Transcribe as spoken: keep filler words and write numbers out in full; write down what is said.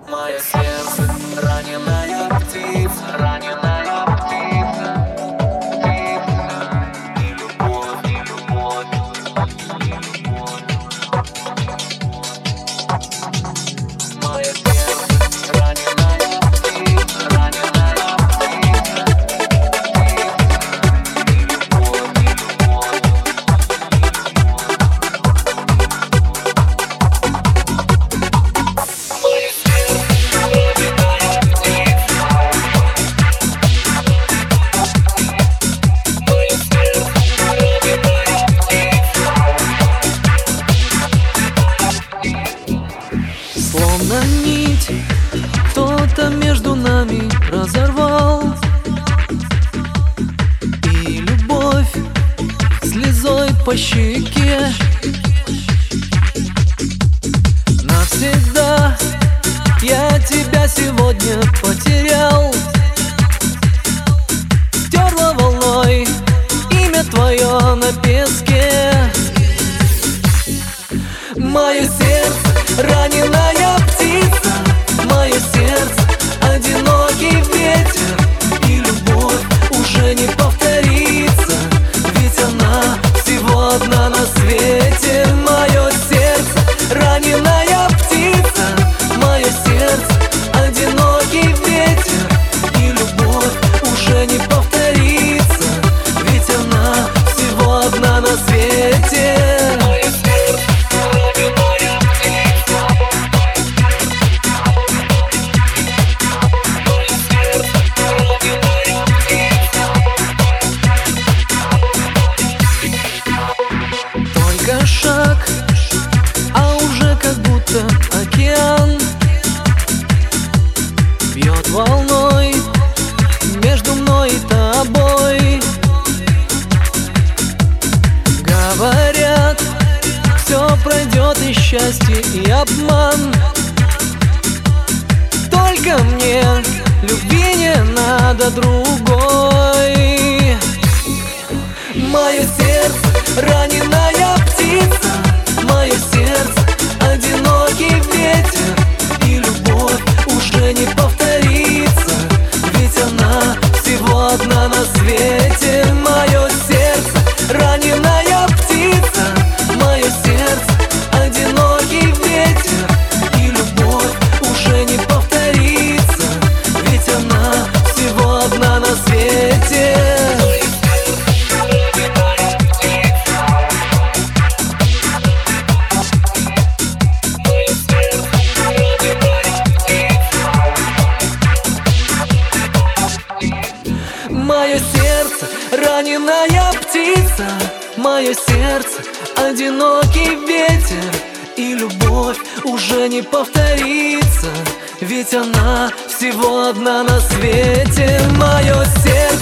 Мое сердце, раненая птица, раненая птица, птица. И любовь, и любовь, и любовь. Мое сердце, раненая птица, раненая птица, птица. И любовь, и любовь, словно нить кто-то между нами разорвал, и любовь слезой по щеке навсегда. Я тебя сегодня потерял, стерла волной имя твое на песке. Мое сердце, раненая птица, мое сердце, одинокий ветер, и любовь уже не повторится, ведь она всего одна на свете. Мое сердце, раненая птица, мое сердце, одинокий ветер, и любовь уже не повторится, ведь она всего одна на свете. Шаг, а уже как будто океан бьет волной между мной и тобой. Говорят, все пройдет, и счастье, и обман. Только мне любви не надо другой. Мое сердце, раненая птица, мое сердце, одинокий ветер, и любовь уже не повторится, ведь она всего одна на свете. Мое сердце, раненая птица, мое сердце, одинокий ветер, и любовь уже не повторится, ведь она всего одна на свете. Мое сердце, раненая птица, мое сердце, одинокий ветер, и любовь уже не повторится, ведь она всего одна на свете. Мое сердце.